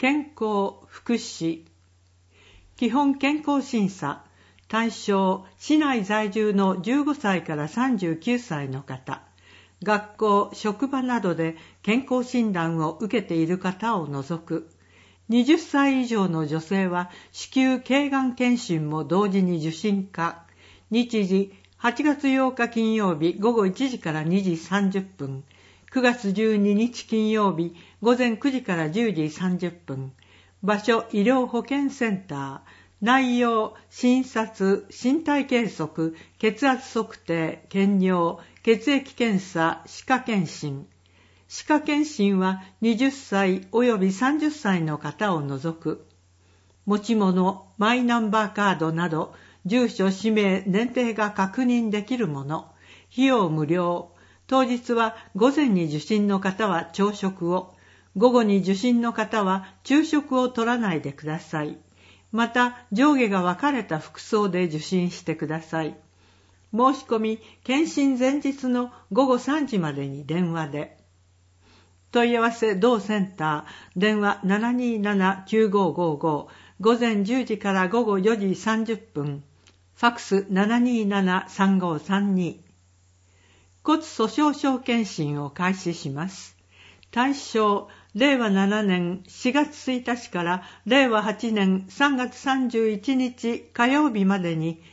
健康福祉基本健康審査対象市内在住の15歳から39歳の方、学校、職場などで健康診断を受けている方を除く、20歳以上の女性は子宮頸がん検診も同時に受診可。日時8月8日金曜日午後1時から2時30分、9月12日金曜日午前9時から10時30分、場所医療保健センター、内容診察、身体計測、血圧測定、検尿、血液検査、歯科検診。歯科検診は20歳及び30歳の方を除く。持ち物、マイナンバーカードなど、住所、氏名、年齢が確認できるもの。費用無料。当日は午前に受診の方は朝食を、午後に受診の方は昼食を取らないでください。また、上下が分かれた服装で受診してください。申し込み、検診前日の午後3時までに電話で。問い合わせ同センター、電話 727-9555、午前10時から午後4時30分、ファクス 727-3532。骨粗鬆症検診を開始します。対象、令和7年4月1日から令和8年3月31日火曜日までに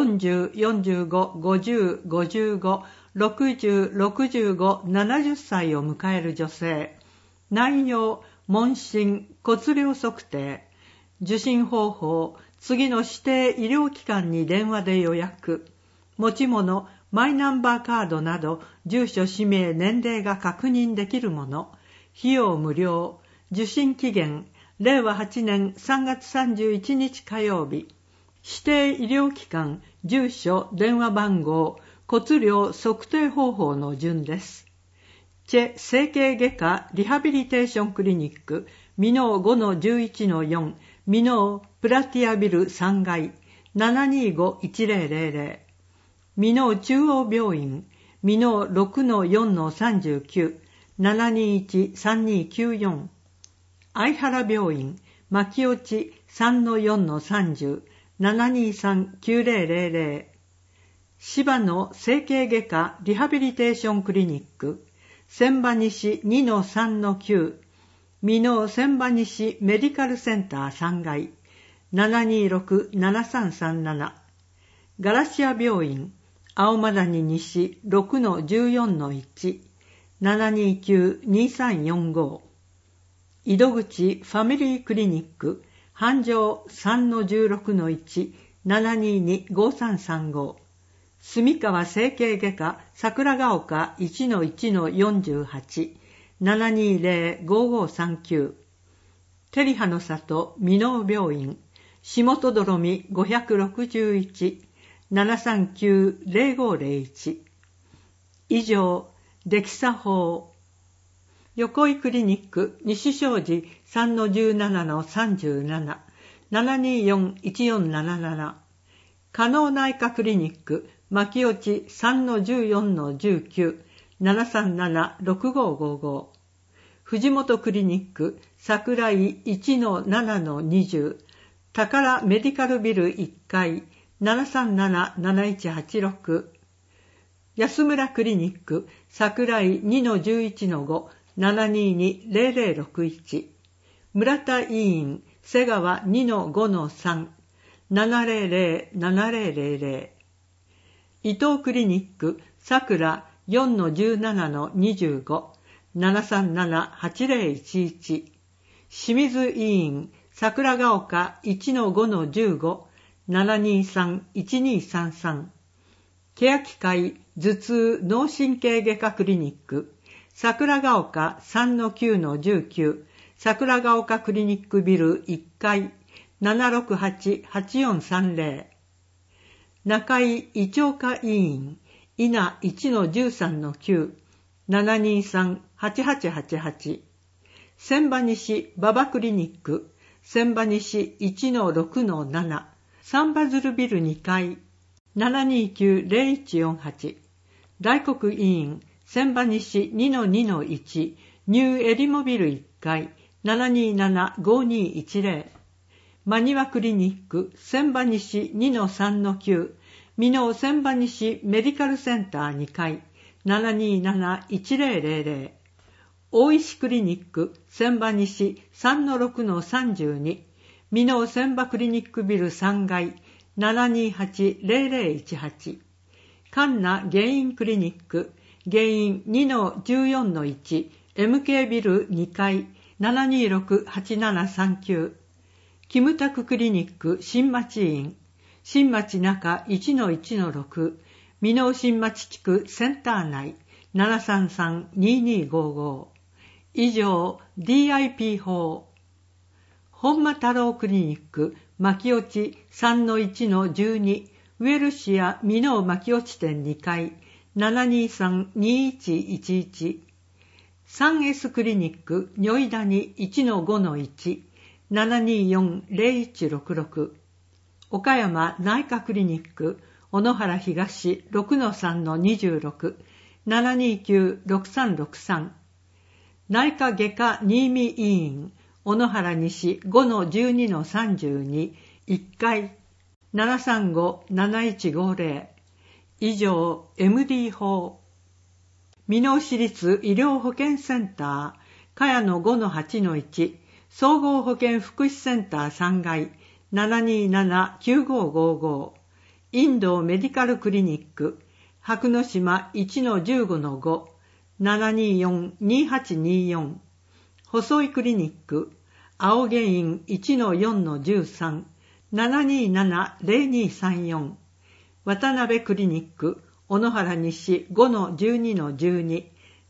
40、45、50、55、60、65、70歳を迎える女性。内容、問診、骨量測定。受診方法、次の指定医療機関に電話で予約。持ち物、マイナンバーカードなど、住所、氏名、年齢が確認できるもの。費用無料。受診期限、令和8年3月31日火曜日。指定医療機関、住所、電話番号、骨量測定方法の順です。チェ整形外科リハビリテーションクリニック、ミノー 5-11-4、ミノープラティアビル3階、725-1000。ミノー中央病院、ミノー 6-4-39、721-3294。相原病院、牧落ち 3-4-30、723-9000。芝野整形外科リハビリテーションクリニック、千葉西 2-3-9、美濃千葉西メディカルセンター3階、726-7337。ガラシア病院、青マダニ西 6-14-1、729-2345。井戸口ファミリークリニック、繁盛 3-16-1、722-5335。住川整形外科桜ヶ丘 1-1-48、720-5539。照葉の里美濃病院、下戸どろみ561、739-0501。以上、デキサ法。横井クリニック西正寺 3-17-37、724-1477。加納内科クリニック牧落 3-14-19、737-6555。藤本クリニック桜井 1-7-20、宝メディカルビル1階、737-7186。安村クリニック桜井 2-11-5、722-0061。村田医院瀬川 2-5-3、700-7000。伊藤クリニック桜 4-17-25、737-8011。清水医院桜ヶ丘 1-5-15、723-1233。欅会頭痛脳神経外科クリニック桜ヶ丘 3-9-19、桜ヶ丘クリニックビル1階、768-8430。中井胃腸科医院稲 1-13-9、723-8888。千葉西馬場クリニック千葉西 1-6-7、サンバズルビル2階、729-0148。大黒医院千葉西 2-2-1、ニューエリモビル1階、 727-5210。真庭クリニック千葉西 2-3-9 箕面千葉西メディカルセンター2階 727-1000。大石クリニック千葉西 3-6-32 箕面千葉クリニックビル3階 728-0018。関南原因クリニック原因 2-14-1 MK ビル2階 726-8739。キムタククリニック新町院新町中 1-1-6 箕面新町地区センター内 733-2255。以上 DIP 法。本間太郎クリニック牧落 3-1-12 ウェルシア箕面牧落店2階 723-2111。3S クリニック如意谷 1-5-1 724-0166。岡山内科クリニック小野原東 6-3-26 729-6363。内科外科新見医院小野原西 5-12-32 1階 735-7150。以上 MD 法。箕面市立医療保健センター茅野 5-8-1 総合保健福祉センター3階 727-9555。インドメディカルクリニック白野島 1-15-5 724-2824。細いクリニック青原院 1-4-13 727-0234。渡辺クリニック小野原西 5-12-12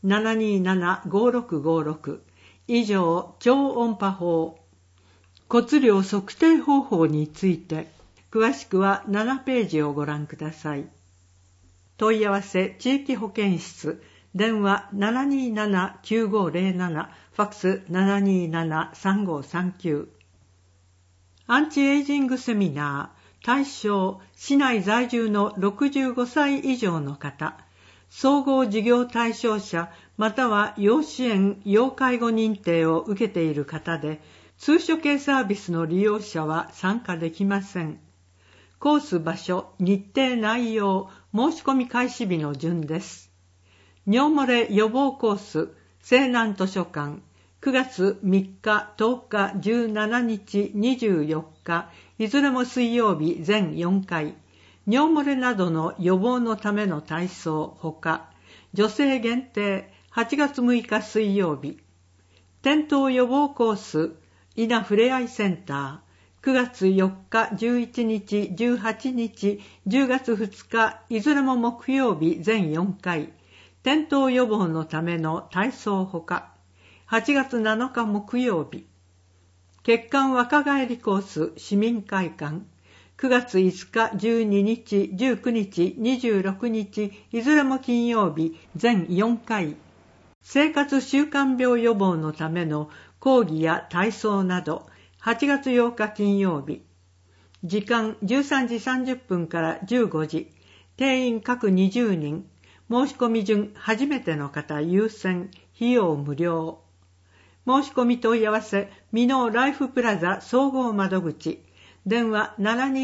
727-5656。以上超音波法。骨量測定方法について詳しくは7ページをご覧ください。問い合わせ地域保健室電話 727-9507 ファックス 727-3539。アンチエイジングセミナー対象市内在住の65歳以上の方、総合事業対象者または要支援・要介護認定を受けている方で、通所系サービスの利用者は参加できません。コース場所、日程内容、申し込み開始日の順です。尿漏れ予防コース、西南図書館、9月3日、10日、17日、24日、いずれも水曜日全4回、尿漏れなどの予防のための体操ほか、女性限定8月6日水曜日、転倒予防コース、稲ふれあいセンター、9月4日、11日、18日、10月2日、いずれも木曜日全4回、転倒予防のための体操ほか、8月7日木曜日、血管若返りコース市民会館、9月5日、12日、19日、26日、いずれも金曜日、全4回。生活習慣病予防のための講義や体操など、8月8日金曜日。時間13時30分から15時。定員各20人。申し込み順初めての方優先。費用無料。申し込み問い合わせ、箕面ライフプラザ総合窓口。電話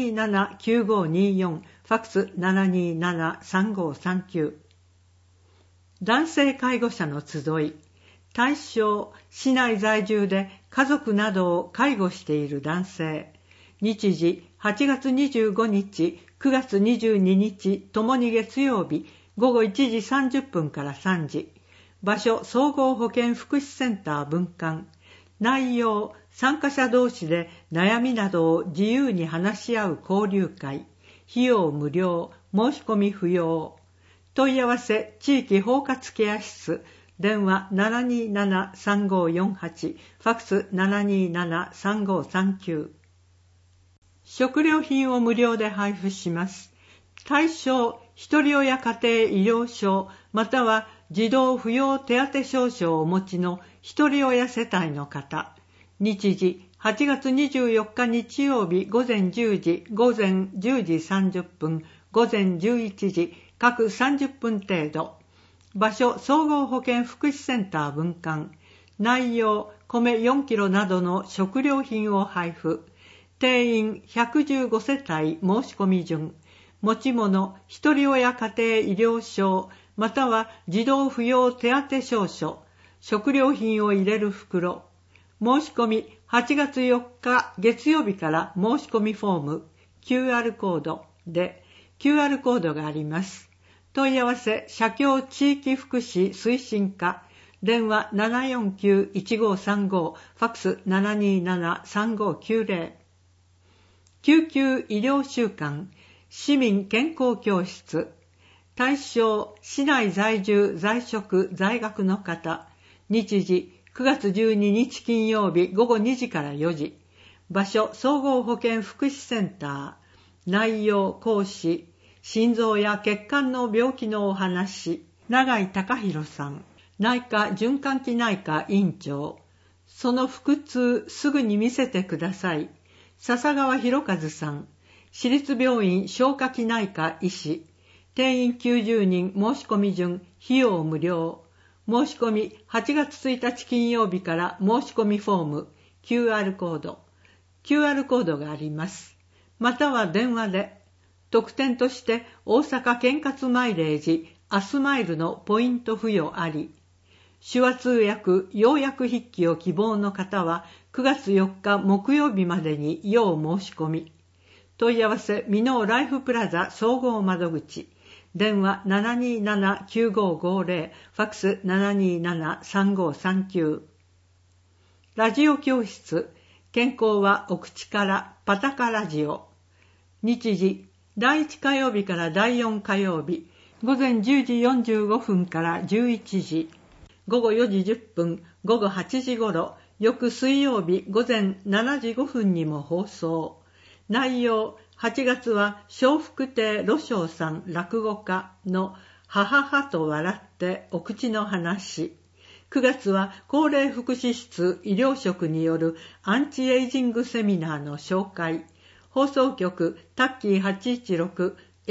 727-9524 ファックス 727-3539。男性介護者の集い。対象、市内在住で家族などを介護している男性。日時、8月25日、9月22日、ともに月曜日、午後1時30分から3時。場所、総合保健福祉センター分館。内容、参加者同士で悩みなどを自由に話し合う交流会。費用無料、申し込み不要。問い合わせ、地域包括ケア室。電話 727-3548 ファックス 727-3539。食料品を無料で配布します。対象、ひとり親家庭医療証または児童扶養手当証書をお持ちのひとり親世帯の方。日時、8月24日日曜日午前10時、午前10時30分、午前11時、各30分程度。場所、総合保健福祉センター分館。 内容、米4キロなどの食料品を配布。定員115世帯申し込み順。持ち物、一人親家庭医療証、または児童扶養手当証書、食料品を入れる袋。申し込み8月4日月曜日から申し込みフォーム、QR コードで、QR コードがあります。問い合わせ、社協地域福祉推進課、電話 749-1535、ファックス 727-3590。救急医療週間、市民健康教室。対象、市内在住、在職、在学の方。日時、9月12日金曜日午後2時から4時。場所、総合保健福祉センター。内容、講師、心臓や血管の病気のお話。永井隆弘さん。内科循環器内科院長。その腹痛、すぐに見せてください。笹川博和さん。私立病院消化器内科医師。定員90人申し込み順、費用無料。申し込み8月1日金曜日から申し込みフォーム、QR コード。QR コードがあります。または電話で。特典として大阪健活マイレージ、アスマイルのポイント付与あり。手話通訳、要約筆記を希望の方は9月4日木曜日までに要申し込み。問い合わせ、ミノーライフプラザ総合窓口。電話 727-9550、ファックス 727-3539。ラジオ教室、健康はお口からパタカラジオ。日時、第1火曜日から第4火曜日、午前10時45分から11時、午後4時10分、午後8時頃、翌水曜日午前7時5分にも放送。内容、8月は笑福亭羅生さん落語家のはははと笑ってお口の話。9月は高齢福祉室医療職によるアンチエイジングセミナーの紹介。放送局タッキー816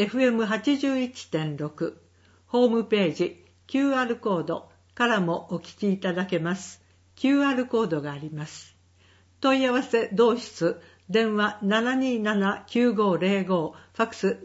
FM81.6。ホームページ QR コードからもお聞きいただけます。QR コードがあります。問い合わせ同室、電話 727-9505、ファックス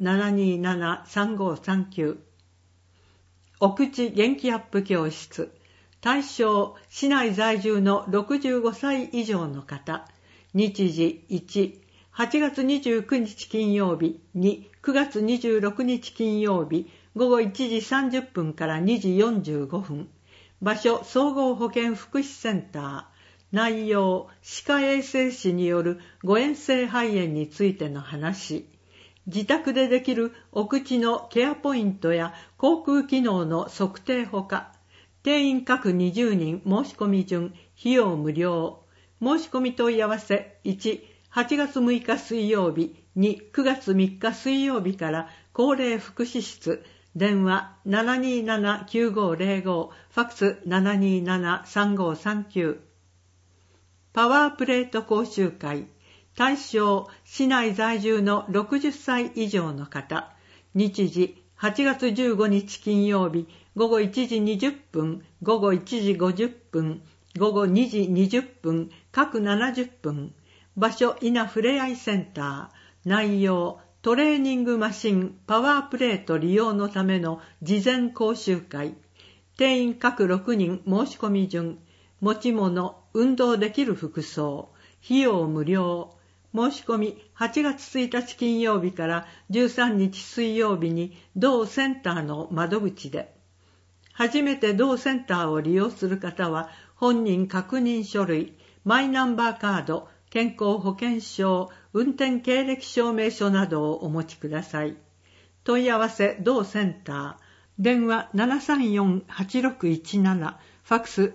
727-3539。お口元気アップ教室。対象、市内在住の65歳以上の方。日時1、8月29日金曜日、2、9月26日金曜日、午後1時30分から2時45分。場所、総合保健福祉センター。内容、歯科衛生士による誤嚥性肺炎についての話。自宅でできるお口のケアポイントや口腔機能の測定ほか。定員各20人申し込み順、費用無料。申し込み問い合わせ、1、8月6日水曜日、2、9月3日水曜日から高齢福祉室、電話 727-9505、ファックス 727-3539。パワープレート講習会。対象、市内在住の60歳以上の方。日時、8月15日金曜日、午後1時20分、午後1時50分、午後2時20分、各70分。場所、稲ふれあいセンター。内容、トレーニングマシン、パワープレート利用のための事前講習会。定員各6人申し込み順。持ち物、運動できる服装。費用無料。申し込み8月1日金曜日から13日水曜日に同センターの窓口で。初めて同センターを利用する方は本人確認書類、マイナンバーカード、健康保険証、運転経歴証明書などをお持ちください。問い合わせ同センター。電話 734-8617、ファックス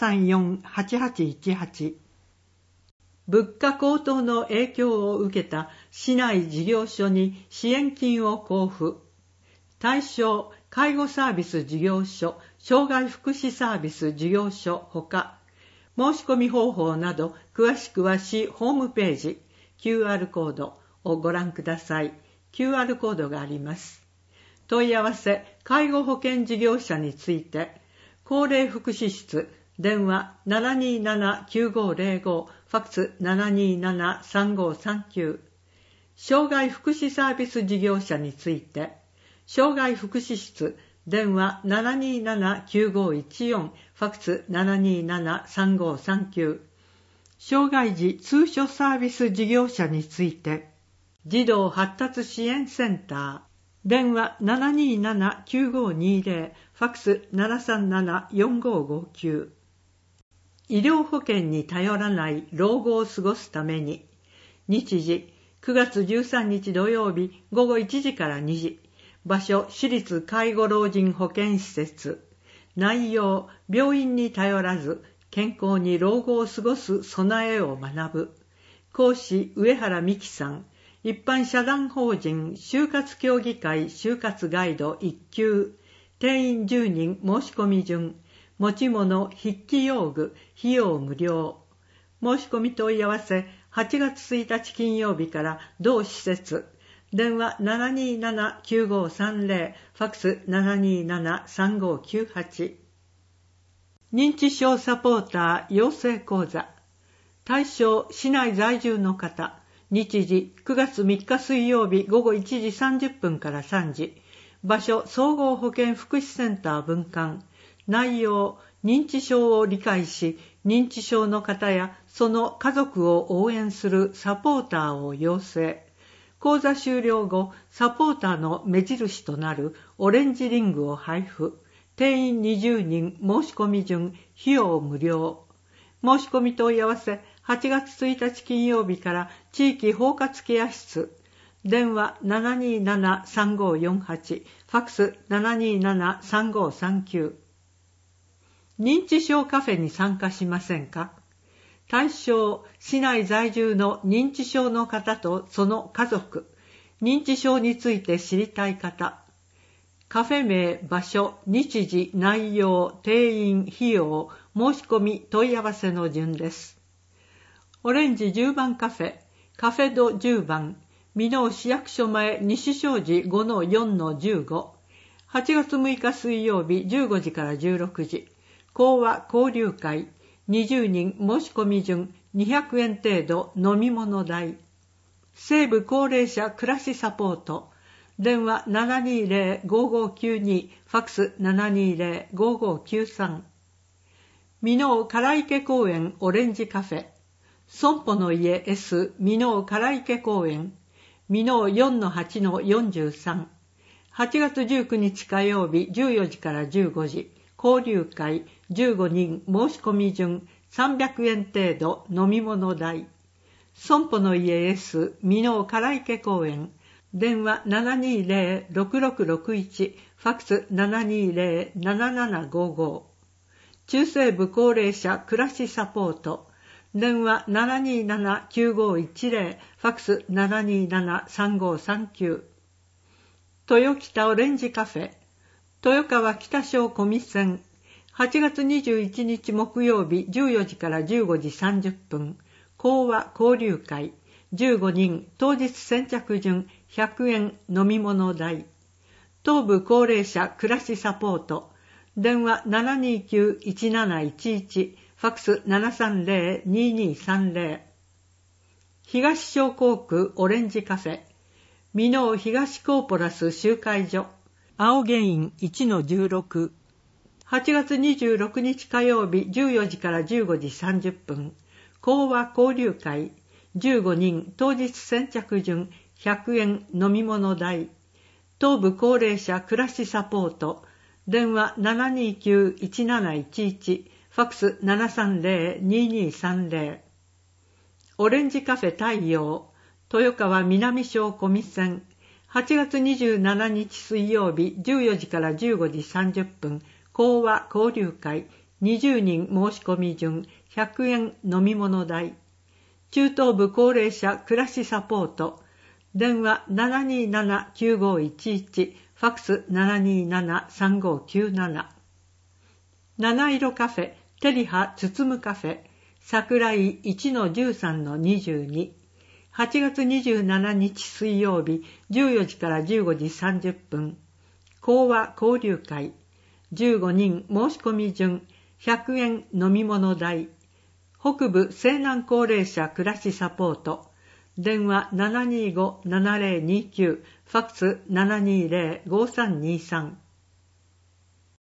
734-8818。物価高騰の影響を受けた市内事業所に支援金を交付。対象、介護サービス事業所、障害福祉サービス事業所ほか。申し込み方法など詳しくは市ホームページ QR コードをご覧ください。QR コードがあります。問い合わせ、介護保険事業者について、高齢福祉室、 電話 727-9505、ファックス 727-3539。障害福祉サービス事業者について、障害福祉室、電話 727-9514、ファックス 727-3539。障害児通所サービス事業者について、児童発達支援センター、電話 727-9520、ファックス 737-4559。医療保険に頼らない老後を過ごすために、日時9月13日土曜日午後1時から2時、場所私立介護老人保健施設、内容病院に頼らず健康に老後を過ごす備えを学ぶ。講師上原美希さん。一般社団法人就活協議会就活ガイド1級。定員10人申し込み順。持ち物筆記用具費用無料。申し込み問い合わせ8月1日金曜日から同施設。電話 727-9530、ファックス 727-3598。認知症サポーター養成講座。対象市内在住の方。日時9月3日水曜日午後1時30分から3時。場所総合保健福祉センター分館。内容認知症を理解し、認知症の方やその家族を応援するサポーターを養成。講座終了後、サポーターの目印となるオレンジリングを配布。定員20人申し込み順、費用無料。申し込み問い合わせ8月1日金曜日から地域包括ケア室。電話 727-3548、ファックス 727-3539。認知症カフェに参加しませんか？対象、市内在住の認知症の方とその家族。認知症について知りたい方。カフェ名、場所、日時、内容、定員、費用、申し込み、問い合わせの順です。オレンジ10番カフェ、カフェド10番、箕面市役所前西正寺 5-4-15。8月6日水曜日15時から16時。講話交流会。20人申し込み順、200円程度飲み物代。西部高齢者暮らしサポート。電話 720-5592、ファックス 720-5593。箕面唐池公園オレンジカフェ。損保の家 S 箕面唐池公園。箕面 4-8-43。8月19日火曜日14時から15時。交流会15人申し込み順300円程度飲み物代。損保の家 S 箕面唐池公園。電話 720-6661、ファックス 720-7755。中西部高齢者暮らしサポート。電話 727-9510、ファックス 727-3539。豊北オレンジカフェ。豊川北小小見線。8月21日木曜日14時から15時30分。講話交流会。15人当日先着順100円飲み物代。東部高齢者暮らしサポート。電話 729-1711、ファックス 730-2230。東小港区オレンジカフェ。箕面東コーポラス集会所。青ゲイン 1-16。8月26日火曜日14時から15時30分。講話交流会。15人当日先着順100円飲み物代。東部高齢者暮らしサポート。電話 729-1711、ファックス 730-2230。オレンジカフェ太陽。豊川南小小見線。8月27日水曜日14時から15時30分。講話交流会。20人申し込み順100円飲み物代。中東部高齢者暮らしサポート。電話 727-9511、ファックス 727-3597。七色カフェ、テリハつつむカフェ、桜井 1-13-22。8月27日水曜日14時から15時30分。講話交流会。15人申し込み順 100円飲み物代。北部西南高齢者暮らしサポート。電話 725-7029、ファックス 720-5323。